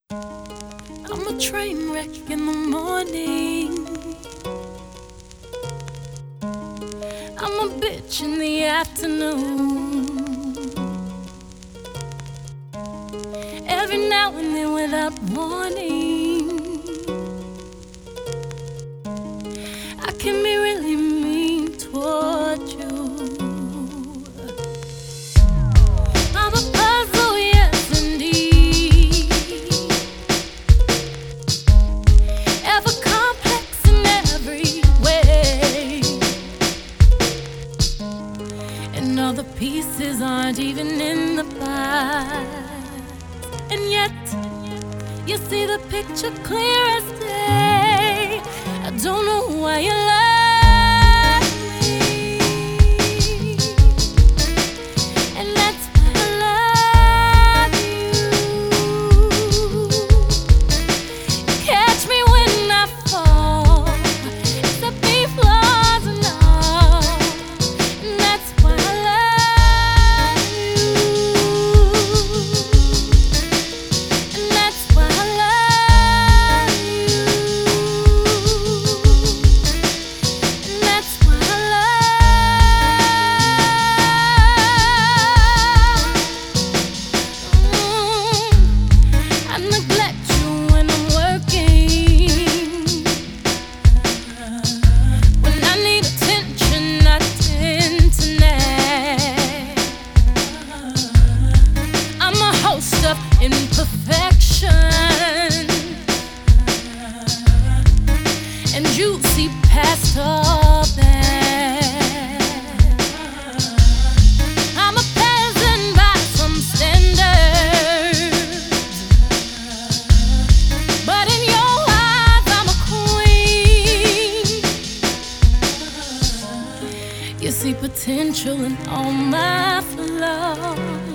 I'm a train wreck in the morning. I'm a bitch in the afternoon. Every now and then without warning, I can be really mean toward you. I'm a puzzle, yes indeed, ever complex in every way, and all the pieces aren't even in the pie. And yet, you see the picture clear as day. I don't know why you love me, and that's why I love you. Catch me when I fall, except be flaws and all, and that's why I love you. That's why I love you. That's why I love. I neglect you when I'm working. When I need attention, I tend to nag. I'm a host of imperfection, and you see past all that. I'm a peasant by some standards, but in your eyes I'm a queen. You see potential in all my flaws.